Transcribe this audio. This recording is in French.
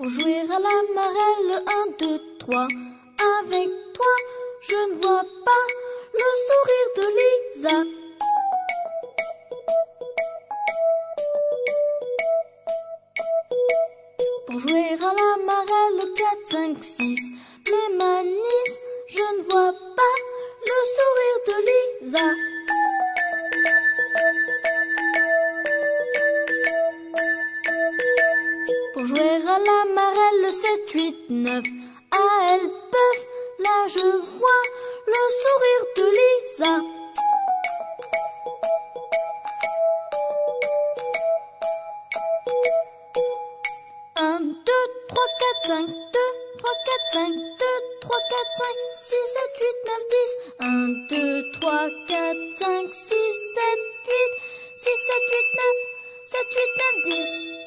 Pour jouer à la marelle, 1, 2, 3. Avec toi, je ne vois pas le sourire de Lisa. Pour jouer à la marelle, 4, 5, 6. Mais Manis, je ne vois pas le sourire de Lisa. Pour jouer à la marelle, 7, 8, 9. Ah, elles peuvent, là je vois le sourire de Lisa. Un, 2, 3, 4, 5, 2, 3, 4, 5, 2, 3, 4, 5, 6, 7, 8, 9, 10. 1, 2, 3, 4, 5, 6, 7, 8, 6, 7, 8, 9, 7, 8, 9, 10.